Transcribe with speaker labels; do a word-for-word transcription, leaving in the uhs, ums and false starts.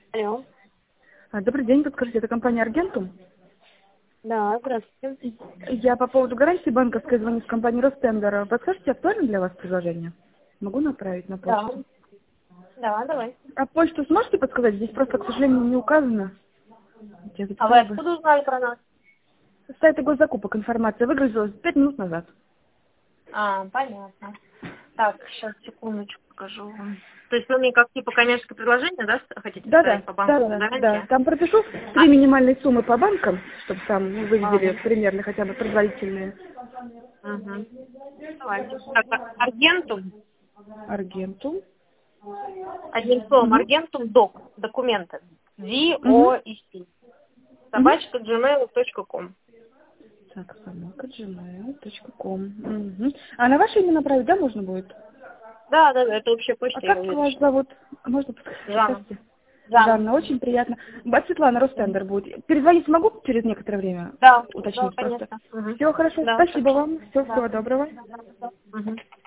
Speaker 1: Алло.
Speaker 2: А, Добрый день, подскажите, это компания «Аргентум»?
Speaker 1: Да, здравствуйте.
Speaker 2: Я по поводу гарантии банковской звоню с компании «Ростендер». Подскажите, актуально для вас предложение? Могу направить на
Speaker 1: Да.
Speaker 2: почту?
Speaker 1: Да, давай.
Speaker 2: А почту сможете подсказать? Здесь просто, к сожалению, не указано. Я
Speaker 1: А вы
Speaker 2: записала бы.
Speaker 1: откуда узнали про нас?
Speaker 2: С сайта госзакупок информация выгрузилась пять минут назад.
Speaker 1: А, понятно. Так, сейчас, секундочку покажу вам. То есть вы мне как типа коммерческое предложение, да, хотите
Speaker 2: Да-да,
Speaker 1: сказать по банку
Speaker 2: да-да, да.
Speaker 1: гарантия?
Speaker 2: Там пропишу
Speaker 1: А,
Speaker 2: три минимальные суммы по банкам, чтобы там вы
Speaker 1: а,
Speaker 2: видели примерно хотя бы предварительные.
Speaker 1: угу. Давайте. Так, а- Аргентум.
Speaker 2: «Аргентум».
Speaker 1: Одним словом,
Speaker 2: Угу.
Speaker 1: Аргентум док. Документы. ди
Speaker 2: Угу.
Speaker 1: о и си.
Speaker 2: Угу.
Speaker 1: Собачка джимейл точка ком.
Speaker 2: Так, собака джимейл точка ком. Угу. А на ваше имя направить, да, можно будет?
Speaker 1: Да, да, да, это общая
Speaker 2: А
Speaker 1: почта, я
Speaker 2: как вас
Speaker 1: увидела.
Speaker 2: зовут? Можно подсказать?
Speaker 1: Жанна.
Speaker 2: Здравствуйте.
Speaker 1: Жанна.
Speaker 2: Жанна, очень приятно. Ба- Светлана,
Speaker 1: Мгм.
Speaker 2: Ростендер будет. Перезвонить могу через некоторое время?
Speaker 1: Да, да,
Speaker 2: Уточнить просто.
Speaker 1: конечно. Угу.
Speaker 2: Всего хорошо.
Speaker 1: Да,
Speaker 2: Спасибо
Speaker 1: хорошо.
Speaker 2: вам. Всего,
Speaker 1: Да.
Speaker 2: всего доброго.
Speaker 1: Да, да. Мгм.